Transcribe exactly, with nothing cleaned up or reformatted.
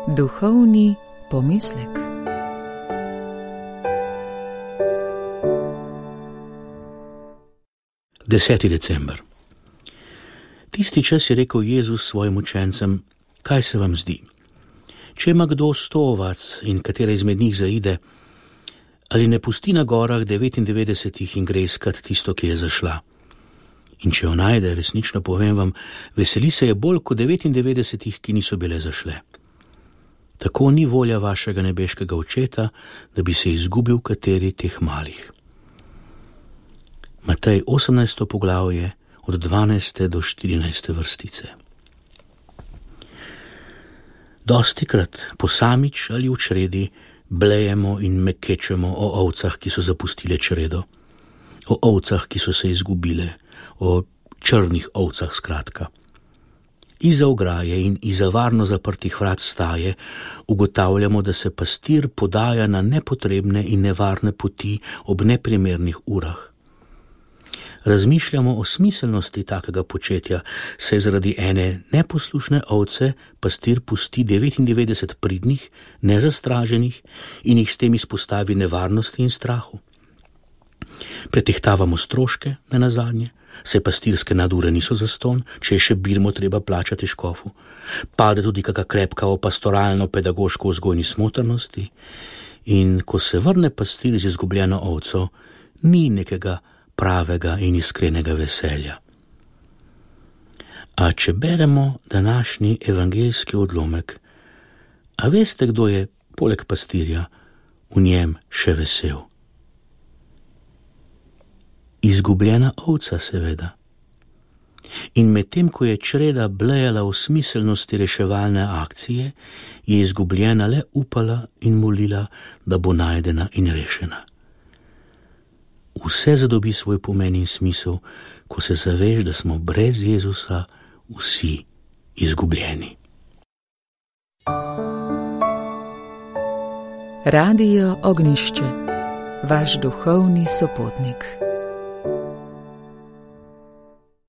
Duhovni pomislek. Deseti december. Tisti čas je rekel Jezus svojim učencem: kaj se vam zdi? Če ima kdo sto ovac in katera izmed njih zaide, ali ne pusti na gorah devetindevetdesetih in gre iskat tisto, ki je zašla? In če jo najde, resnično povem vam, veseli se je bolj kot devetindevetdesetih, ki niso bile zašle. Tako ni volja vašega nebeškega očeta, da bi se izgubil kateri teh malih. Matej osemnajsto poglavje od dvanajste do štirinajste vrstice. Dostikrat posamič ali v čredi blejemo in mekečemo o ovcah, ki so zapustile čredo, o ovcah, ki so se izgubile, o črnih ovcah skratka. Iza ograje in iza varno zaprtih vrat staje ugotavljamo, da se pastir podaja na nepotrebne in nevarne poti ob neprimernih urah. Razmišljamo o smiselnosti takega početja, saj zaradi ene neposlušne ovce pastir pusti devetindevetdeset pridnih, nezastraženih in jih s tem izpostavi nevarnosti in strahu. Pretehtavamo stroške, ne nazadnje, saj pastirske nadure niso zastonj, če je še birmo treba plačati škofu. Pade tudi kaka krepka o pastoralno-pedagoško vzgojni smotrnosti in ko se vrne pastir z izgubljeno ovco, ni nekega pravega in iskrenega veselja. A če beremo današnji evangeljski odlomek, a veste, kdo je, poleg pastirja, v njem še vesel? Izgubljena ovca, seveda. In medtem, ko je čreda blejala v smiselnosti reševalne akcije, je izgubljena le upala in molila, da bo najdena in rešena. Vse zadobi svoj pomen in smisel, ko se zaveš, da smo brez Jezusa vsi izgubljeni. Radio Ognjišče, vaš duhovni sopotnik.